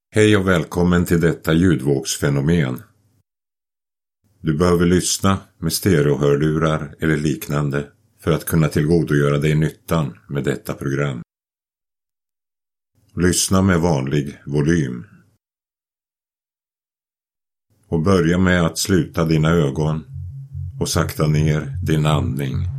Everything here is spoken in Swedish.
Hej och välkommen till detta ljudvågsfenomen. Du behöver lyssna med stereohörlurar eller liknande för att kunna tillgodogöra dig nyttan med detta program. Lyssna med vanlig volym. Och börja med att sluta dina ögon och sakta ner din andning.